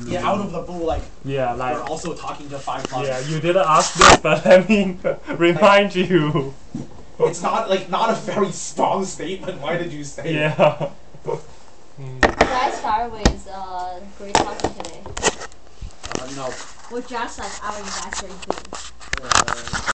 Yeah, out of the blue, like Yeah, like we're also talking to 5 yeah, you didn't ask this, but let me remind you. It's not a very strong statement. Why did you say it? Yeah. Should I start with great talking today? No. Or just like our anniversary thing?